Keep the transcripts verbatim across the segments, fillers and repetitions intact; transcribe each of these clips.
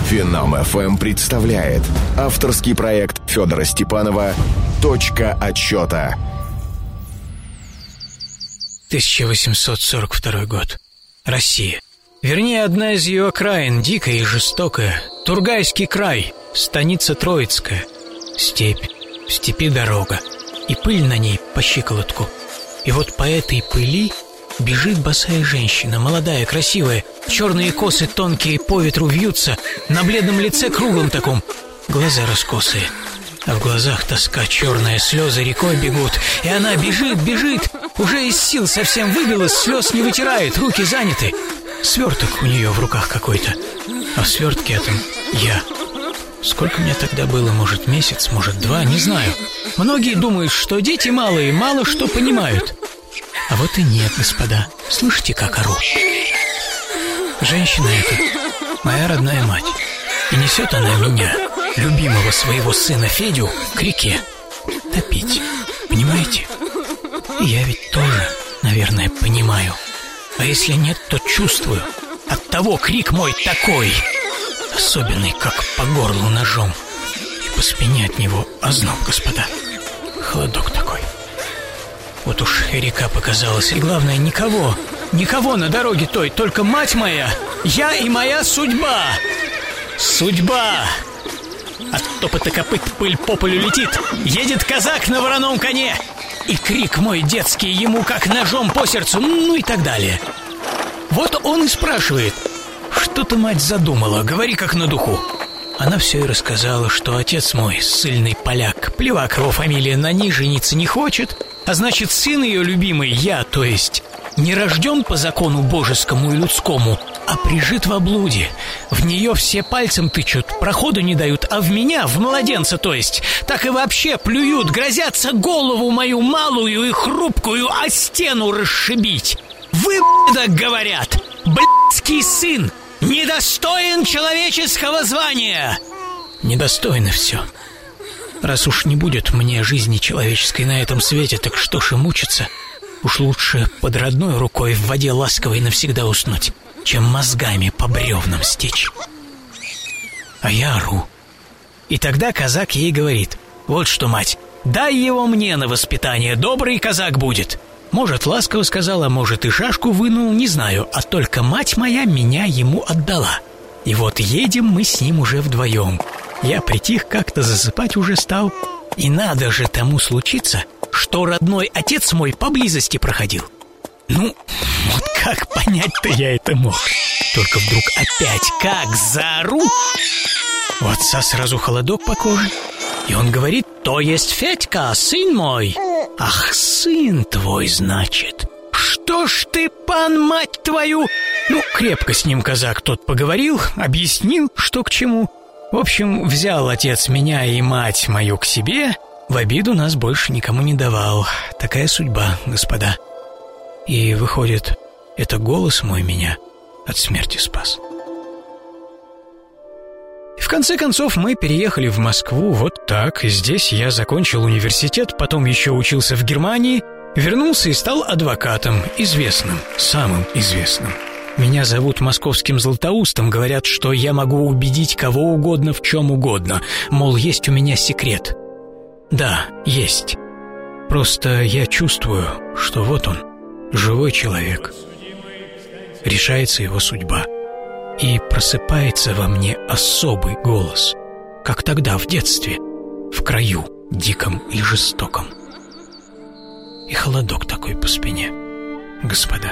Финам эф эм представляет авторский проект Федора Степанова «Точка отсчета». тысяча восемьсот сорок второй год. Россия. Вернее, одна из ее окраин, дикая и жестокая. Тургайский край, станица Троицкая. Степь, в степи дорога. И пыль на ней по щиколотку. И вот по этой пыли бежит босая женщина, молодая, красивая. Черные косы тонкие по ветру вьются, на бледном лице круглом таком, глаза раскосые. А в глазах тоска черная, слезы рекой бегут. И она бежит, бежит, уже из сил совсем выбилась, слез не вытирает, руки заняты. Сверток у нее в руках какой-то, а в свертке этом я. Сколько мне тогда было, может, месяц, может, два, не знаю. Многие думают, что дети малые мало что понимают. А вот и нет, господа. Слышите, как ору? Женщина эта моя родная мать. И несет она меня, любимого своего сына Федю, к реке топить. Понимаете? И я ведь тоже, наверное, понимаю. А если нет, то чувствую. Оттого крик мой такой, особенный, как по горлу ножом. И по спине от него озноб, господа. Холодок такой. Вот уж и река показалась. И главное, никого, никого на дороге той, только мать моя, я и моя судьба. Судьба! От топота копыт пыль по полю летит. Едет казак на вороном коне. И крик мой детский ему как ножом по сердцу, ну и так далее. Вот он и спрашивает: что ты, мать, задумала? Говори как на духу. Она все и рассказала, что отец мой, ссыльный поляк, Плевак его фамилия, на ней жениться не хочет. А значит, сын ее любимый, я, то есть, не рожден по закону божескому и людскому, а прижит в облуде. В нее все пальцем тычут, проходу не дают, а в меня, в младенца, то есть, так и вообще плюют, грозятся голову мою малую и хрупкую о стену расшибить. Вы, так говорят, блядский сын, недостоин человеческого звания. Недостойно все. Раз уж не будет мне жизни человеческой на этом свете, так что ж и мучиться? Уж лучше под родной рукой в воде ласковой навсегда уснуть, чем мозгами по бревнам стечь. А я ору. И тогда казак ей говорит: вот что, мать, дай его мне на воспитание, добрый казак будет. Может, ласково сказала, может, и шашку вынул, не знаю, а только мать моя меня ему отдала. И вот едем мы с ним уже вдвоем. Я притих как-то, засыпать уже стал. И надо же тому случиться, что родной отец мой поблизости проходил. Ну, вот как понять-то я это мог? Только вдруг опять как заору, у отца сразу холодок по коже. И он говорит: то есть Федька, сын мой. Ах, сын твой, значит. Что ж ты, пан, мать твою? Ну, крепко с ним казак тот поговорил, объяснил, что к чему. В общем, взял отец меня и мать мою к себе, в обиду нас больше никому не давал. Такая судьба, господа. И выходит, это голос мой меня от смерти спас. И в конце концов мы переехали в Москву вот так. Здесь я закончил университет, потом еще учился в Германии, вернулся и стал адвокатом, известным, самым известным. Меня зовут московским Златоустом, говорят, что я могу убедить кого угодно в чем угодно, мол, есть у меня секрет. Да, есть. Просто я чувствую, что вот он, живой человек. Решается его судьба. И просыпается во мне особый голос, как тогда в детстве, в краю диком и жестоком. И холодок такой по спине, господа.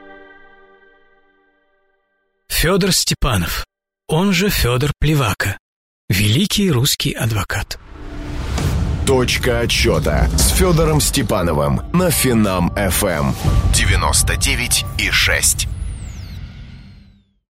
Федор Степанов, он же Федор Плевака, великий русский адвокат. «Точка отсчета» с Федором Степановым на Финам эф эм девяносто девять и шесть.